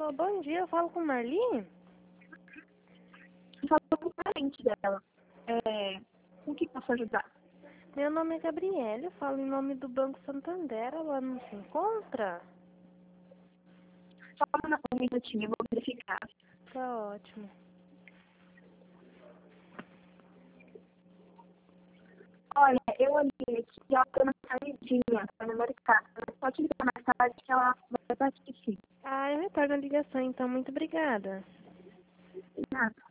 Alô, bom dia, eu falo com Marli? Falou com o parente dela. Com o que posso ajudar? Meu nome é Gabriela, eu falo em nome do Banco Santander, ela não se encontra? Só um minutinho, eu vou verificar. Tá ótimo. Olha, eu olhei aqui e ela tem uma saidinha para no mercado. Mas pode ligar mais tarde que ela vai partir sim. Ah, eu retorno a ligação então, muito obrigada. Nada.